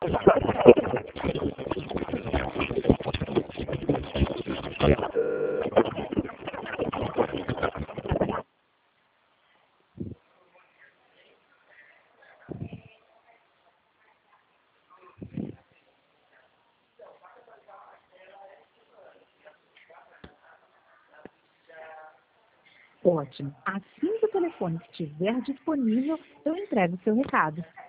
Ótimo. Assim que o telefone estiver disponível, eu entrego o seu recado.